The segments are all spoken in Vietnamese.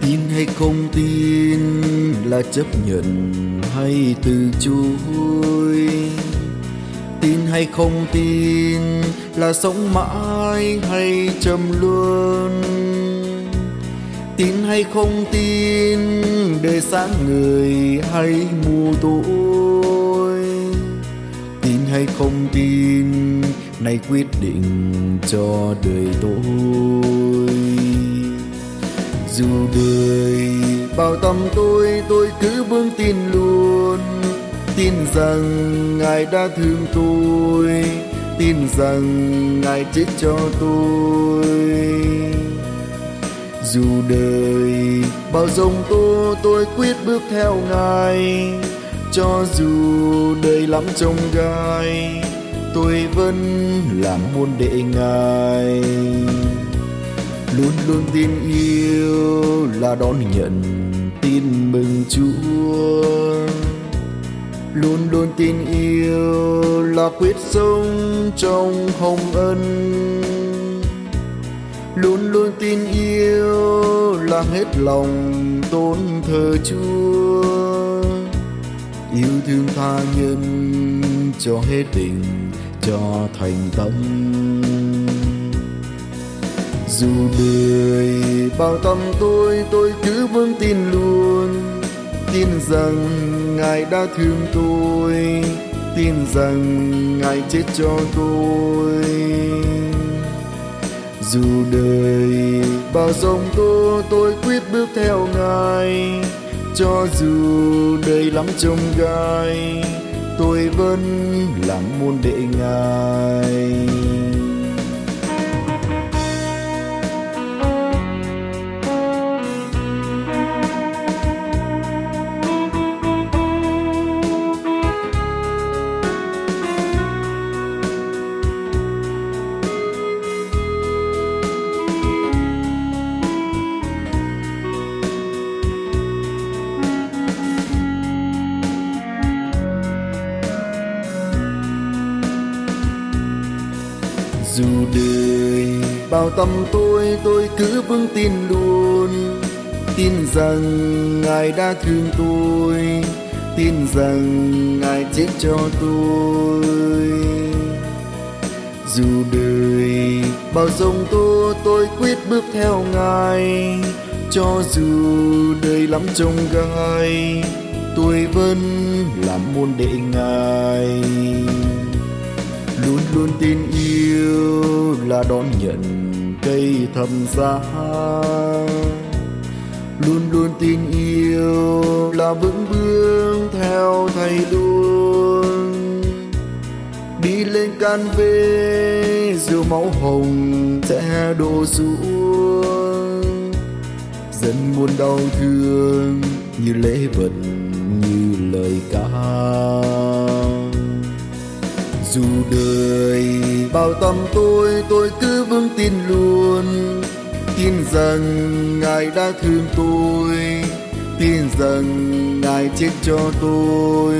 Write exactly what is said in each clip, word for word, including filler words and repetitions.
Tin hay không tin là chấp nhận hay từ chối. Tin hay không tin là sống mãi hay trầm luân. Tin hay không tin đời sáng người hay mù tối. Tin hay không tin này quyết định cho đời tôi. Dù đời bao tầm tôi, tôi cứ vững tin luôn. Tin rằng Ngài đã thương tôi, tin rằng Ngài chết cho tôi. Dù đời bao giông tố, tôi quyết bước theo Ngài. Cho dù đời lắm chông gai, tôi vẫn làm môn đệ Ngài. Luôn luôn tin yêu là đón nhận tin mừng Chúa. Luôn luôn tin yêu là quyết sống trong hồng ân. Luôn luôn tin yêu là hết lòng tôn thờ Chúa. Yêu thương tha nhân cho hết tình, cho thành tâm. Dù đời bao tầm tôi, tôi cứ vững tin luôn. Tin rằng Ngài đã thương tôi, tin rằng Ngài chết cho tôi. Dù đời bao giông tố, tôi quyết bước theo Ngài. Cho dù đời lắm chông gai, tôi vẫn làm môn đệ Ngài. Dù đời bao tầm tôi, tôi cứ vững tin luôn. Tin rằng Ngài đã thương tôi, tin rằng Ngài chết cho tôi. Dù đời bao giông tố, tôi quyết bước theo Ngài. Cho dù đời lắm chông gai, tôi vẫn làm môn đệ Ngài. Luôn luôn tin yêu là đón nhận cây thập giá. Luôn luôn tin yêu là vững bước theo Thầy luôn. Đi lên can vê dù máu hồng sẽ đổ xuống. Dân muôn đau thương như lễ vật, như lời ca. Dù đời bao tầm tôi, tôi cứ vững tin luôn. Tin rằng Ngài đã thương tôi, tin rằng Ngài chết cho tôi.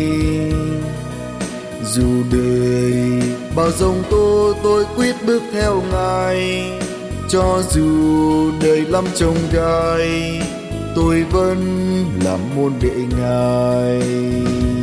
Dù đời bao giông tố, tôi quyết bước theo Ngài. Cho dù đời lắm chông gai, tôi vẫn làm môn đệ Ngài.